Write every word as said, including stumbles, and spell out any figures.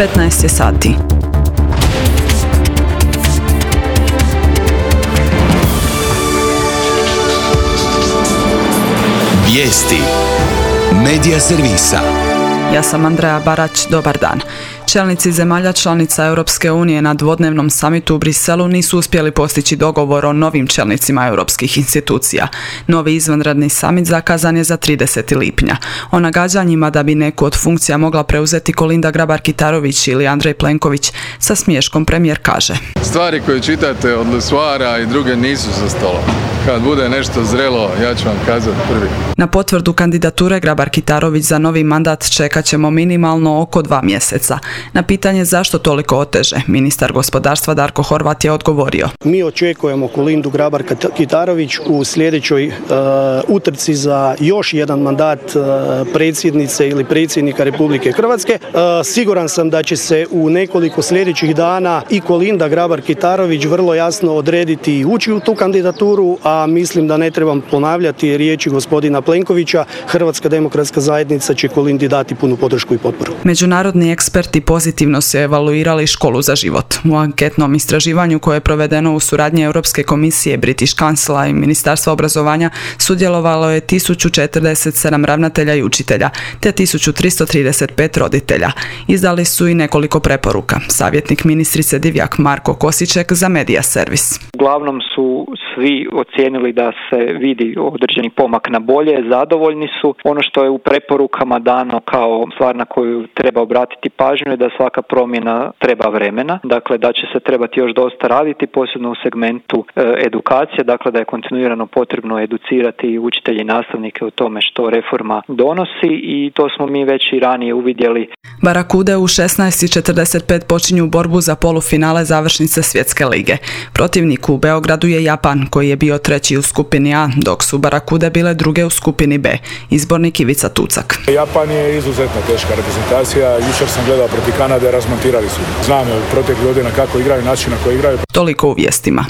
petnaest je sati. Vijesti Medija servisa. Ja sam Andreja Barać, dobar dan. Čelnici zemalja članica Europske unije na dvodnevnom samitu u Briselu nisu uspjeli postići dogovor o novim čelnicima europskih institucija. Novi izvanredni samit zakazan je za tridesetog lipnja. O nagađanjima da bi neku od funkcija mogla preuzeti Kolinda Grabar-Kitarović ili Andrej Plenković sa smiješkom premijer kaže: Stvari koje čitate od Lesuara i druge nisu za stolom. Kad bude nešto zrelo, ja ću vam kazati prvi. Na potvrdu kandidature Grabar-Kitarović za novi mandat čekat ćemo minimalno oko dva mjeseca. Na pitanje zašto toliko oteže, ministar gospodarstva Darko Horvat je odgovorio: Mi očekujemo Kolindu Grabar-Kitarović u sljedećoj uh, utrci za još jedan mandat uh, predsjednice ili predsjednika Republike Hrvatske. Uh, siguran sam da će se u nekoliko sljedećih dana i Kolinda Grabar-Kitarović vrlo jasno odrediti i ući u tu kandidaturu, a mislim da ne trebam ponavljati riječi gospodina Plenkovića. Hrvatska demokratska zajednica će Kolindi dati punu podršku i potporu. Međunarodni eksperti pozitivno su evaluirali školu za život. U anketnom istraživanju koje je provedeno u suradnji Europske komisije, British Councila i Ministarstva obrazovanja sudjelovalo je tisuću četrdeset sedam ravnatelja i učitelja, te tisuću tristo trideset pet roditelja. Izdali su i nekoliko preporuka. Savjetnik ministrice Divjak Marko Kosiček za Medija servis. Uglavnom su svi ocijenili da se vidi određeni pomak na bolje, zadovoljni su. Ono što je u preporukama dano kao stvar na koju treba obratiti pažnju je da svaka promjena treba vremena, dakle da će se trebati još dosta raditi, posebno u segmentu e, edukacije, dakle da je kontinuirano potrebno educirati i učitelje i nastavnike o tome što reforma donosi i to smo mi već i ranije uvidjeli. Barakude u šesnaest i četrdeset pet počinju borbu za polufinale završnice Svjetske lige. Protivnik u Beogradu je Japan, koji je bio treći u skupini A, dok su Barakude bile druge u skupini B. Izbornik Ivica Tucak. Japan je izuzetno teška reprezentacija. Jučer sam gledao protiv Kanade, razmontirali su. Znam proteklih godina kako igraju, način na koji igraju. Toliko u vijestima.